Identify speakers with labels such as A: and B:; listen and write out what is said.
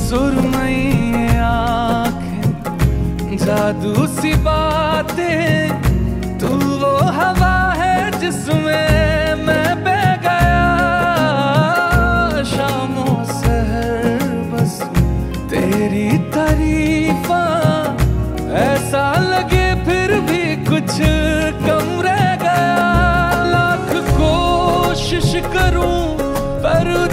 A: सुरमई आँखें, जादू सी बातें, तू वो हवा है जिसमें मैं बह गया। शामों सहर बस तेरी तारीफा, ऐसा लगे फिर भी कुछ कम रह गया। लाख कोशिश करूं पर